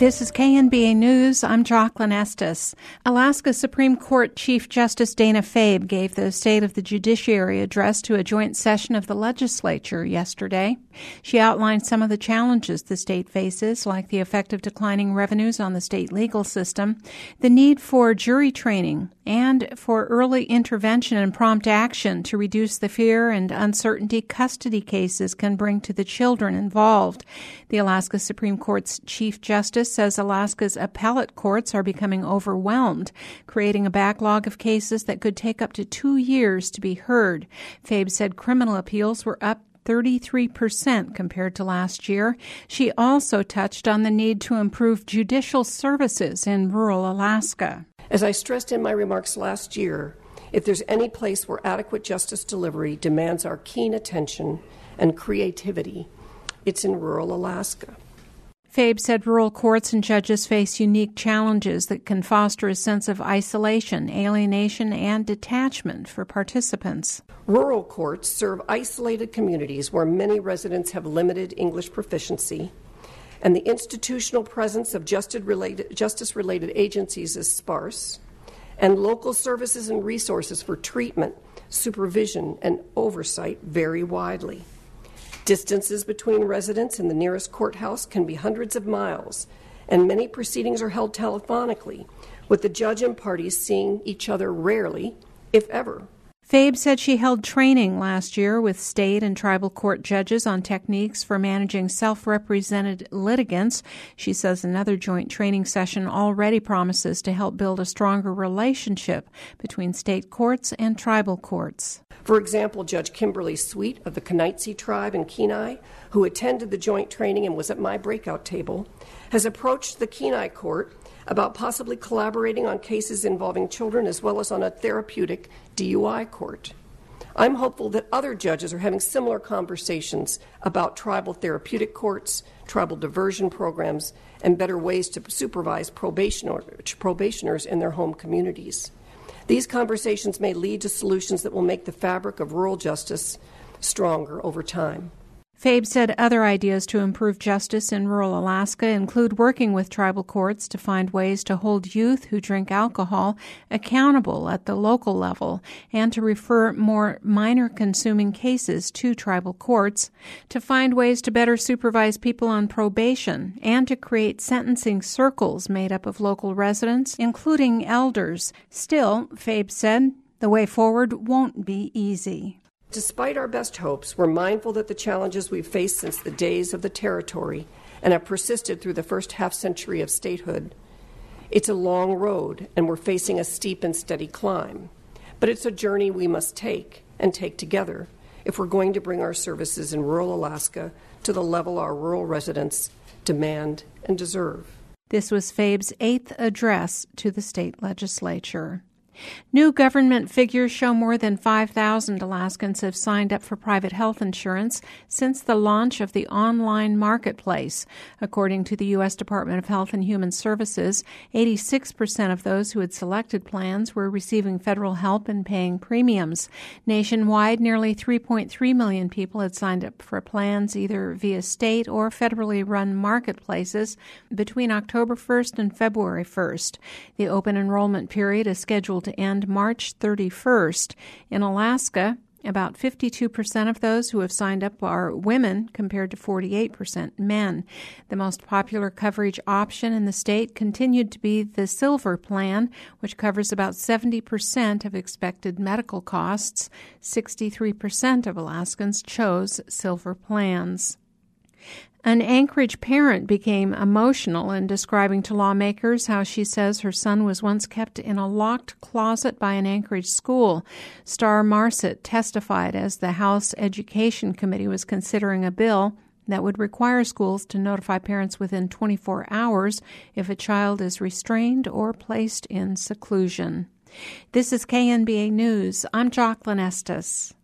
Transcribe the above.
This is KNBA News. I'm Jocelyn Estes. Alaska Supreme Court Chief Justice Dana Fabe gave the State of the Judiciary address to a joint session of the legislature yesterday. She outlined some of the challenges the state faces, like the effect of declining revenues on the state legal system, the need for jury training, and for early intervention and prompt action to reduce the fear and uncertainty custody cases can bring to the children involved. The Alaska Supreme Court's Chief Justice says Alaska's appellate courts are becoming overwhelmed, creating a backlog of cases that could take up to 2 years to be heard. Fabe said criminal appeals were up 33% compared to last year. She also touched on the need to improve judicial services in rural Alaska. As I stressed in my remarks last year, if there's any place where adequate justice delivery demands our keen attention and creativity, it's in rural Alaska. Fabe said rural courts and judges face unique challenges that can foster a sense of isolation, alienation, and detachment for participants. Rural courts serve isolated communities where many residents have limited English proficiency, and the institutional presence of justice-related agencies is sparse, and local services and resources for treatment, supervision, and oversight vary widely. Distances between residents and the nearest courthouse can be hundreds of miles, and many proceedings are held telephonically, with the judge and parties seeing each other rarely, if ever. Fabe said she held training last year with state and tribal court judges on techniques for managing self-represented litigants. She says another joint training session already promises to help build a stronger relationship between state courts and tribal courts. For example, Judge Kimberly Sweet of the Kanaitze tribe in Kenai, who attended the joint training and was at my breakout table, has approached the Kenai court about possibly collaborating on cases involving children as well as on a therapeutic DUI court. I'm hopeful that other judges are having similar conversations about tribal therapeutic courts, tribal diversion programs, and better ways to supervise probationers in their home communities. These conversations may lead to solutions that will make the fabric of rural justice stronger over time. Fabe said other ideas to improve justice in rural Alaska include working with tribal courts to find ways to hold youth who drink alcohol accountable at the local level and to refer more minor consuming cases to tribal courts, to find ways to better supervise people on probation, and to create sentencing circles made up of local residents, including elders. Still, Fabe said, the way forward won't be easy. Despite our best hopes, we're mindful that the challenges we've faced since the days of the territory and have persisted through the first half-century of statehood. It's a long road, and we're facing a steep and steady climb. But it's a journey we must take, and take together, if we're going to bring our services in rural Alaska to the level our rural residents demand and deserve. This was Fabe's 8th address to the state legislature. New government figures show more than 5,000 Alaskans have signed up for private health insurance since the launch of the online marketplace. According to the U.S. Department of Health and Human Services, 86% of those who had selected plans were receiving federal help and paying premiums. Nationwide, nearly 3.3 million people had signed up for plans either via state or federally run marketplaces between October 1st and February 1st. The open enrollment period is scheduled to end March 31st. In Alaska, about 52% of those who have signed up are women compared to 48% men. The most popular coverage option in the state continued to be the Silver Plan, which covers about 70% of expected medical costs. 63% of Alaskans chose Silver plans. An Anchorage parent became emotional in describing to lawmakers how she says her son was once kept in a locked closet by an Anchorage school. Star Marset testified as the House Education Committee was considering a bill that would require schools to notify parents within 24 hours if a child is restrained or placed in seclusion. This is KNBA News. I'm Jocelyn Estes.